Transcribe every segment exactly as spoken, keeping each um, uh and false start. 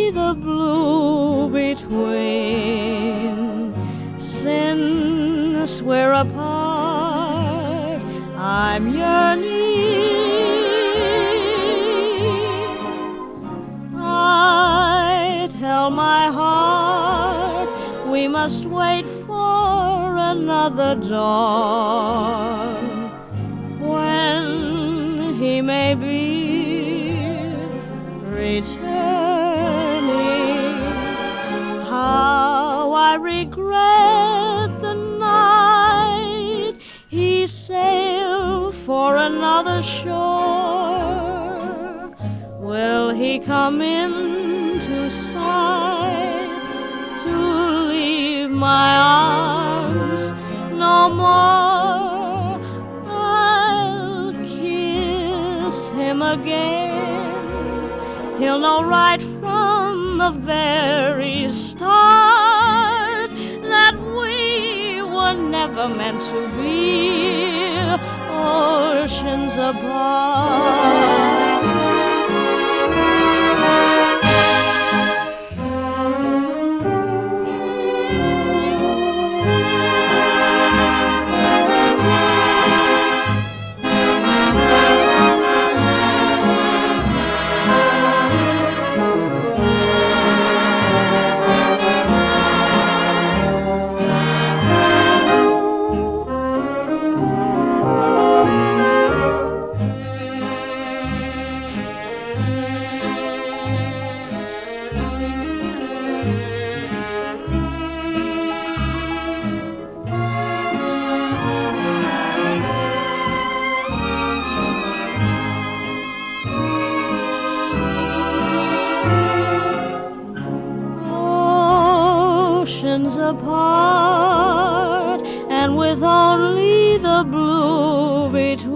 only the blue between. Since we're apart, I'm yearning. I tell my heart we must wait for another dawn, when he may be returning. How I regret the night he sailed for another shore. Will he come into sight to leave my arms no more? I'll kiss him again. He'll know right from the very start that we were never meant to be oceans apart. Oceans apart, and with only the blue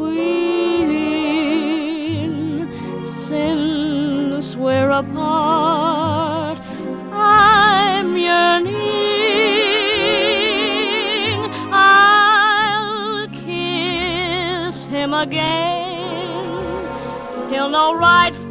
between. Since we're apart, I'm yearning. I'll kiss him again. He'll know right